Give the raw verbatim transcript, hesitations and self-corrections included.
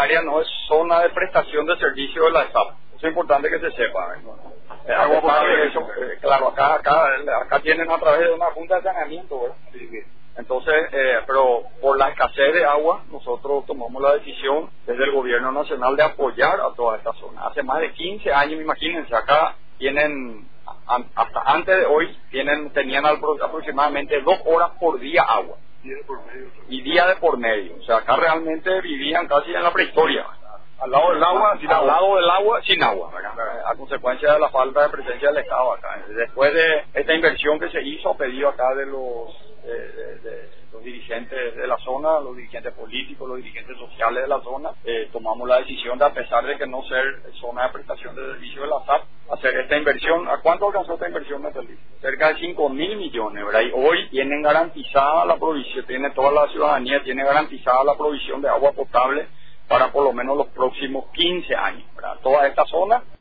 área no es zona de prestación de servicio de la S A P. Eso es importante que se sepa. ¿no? Eh, Agua potable, potable. eso, eh, claro, acá, acá, acá tienen a través de una junta de saneamiento, ¿verdad? Sí, sí. Entonces, eh, pero por la escasez de agua, nosotros tomamos la decisión desde el gobierno nacional de apoyar a toda esta zona. Hace más de quince años, imagínense, acá tienen, a- hasta antes de hoy, tienen, tenían apro- aproximadamente dos horas por día agua. Día de por medio. Y día de por medio. O sea, acá realmente vivían casi en la prehistoria. Al lado del agua, sin Al agua. lado del agua, sin agua, ¿verdad? A consecuencia de la falta de presencia del Estado acá. Después de esta inversión que se hizo, a pedido acá de los, de, de- de los dirigentes de la zona, los dirigentes políticos, los dirigentes sociales de la zona, eh, tomamos la decisión de, a pesar de que no ser zona de prestación de servicio de la S A P, hacer esta inversión. ¿A cuánto alcanzó esta inversión, Natalie? Cerca de cinco mil millones, ¿verdad? Y hoy tienen garantizada la provisión, tiene toda la ciudadanía, tiene garantizada la provisión de agua potable para por lo menos los próximos quince años, ¿verdad? Toda esta zona